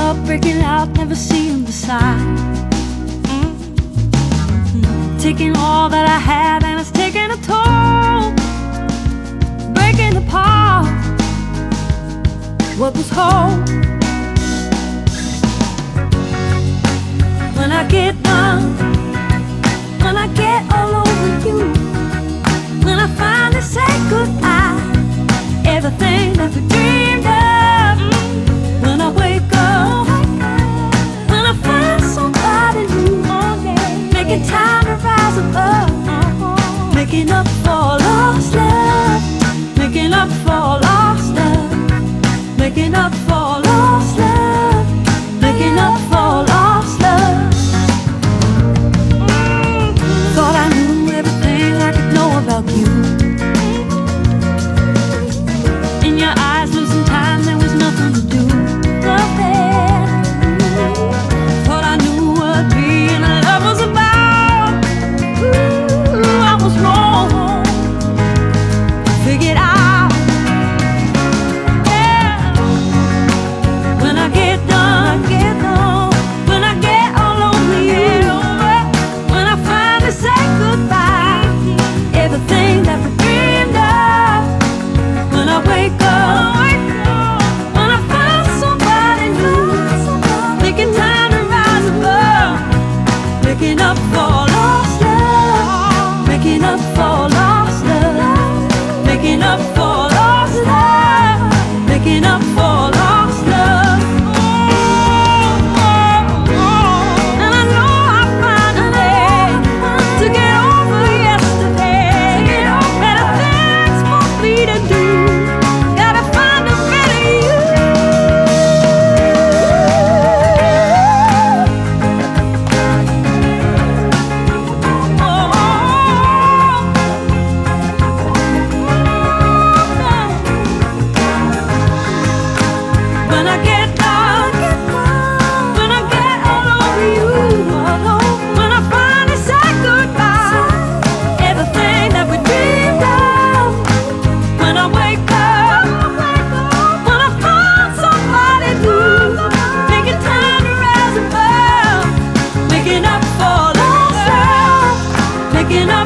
up, breaking out, never seeing the sign. Taking all that I had and it's taking a toll, breaking apart what was whole. When I get done, when I get all over you, when I finally say goodbye, everything that we dreamed of. When I wake up, when I find somebody new, making time to rise above, making up for lost love, making up for lost love, making up for lost love, making up for lost love. Thought I knew everything I could know about you. In your eyes, losing time, there was nothing to do. Nothing. Thought I knew what being in love was about. Ooh, I was wrong. Figured out. Yeah. When I get done, when I get all over you, when I finally say goodbye, everything that we dreamed of. When I wake up, when I find somebody new, making time to rise above, making up for lost love, making up for lost love, making up for lost love, making up for lost love. And I know I find a way to get over yesterday. Better things for me to do. Gotta find a better you. When I get done, when I get all over you, when I finally say goodbye, everything that we dreamed of. When I wake up, when I find somebody new, making time to rise above, making up for lost love, making up